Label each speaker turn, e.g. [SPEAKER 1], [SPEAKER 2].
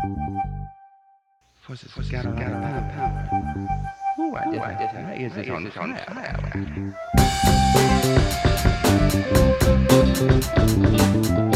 [SPEAKER 1] Forces got a lot of power. Ooh, I just had my ears is on fire.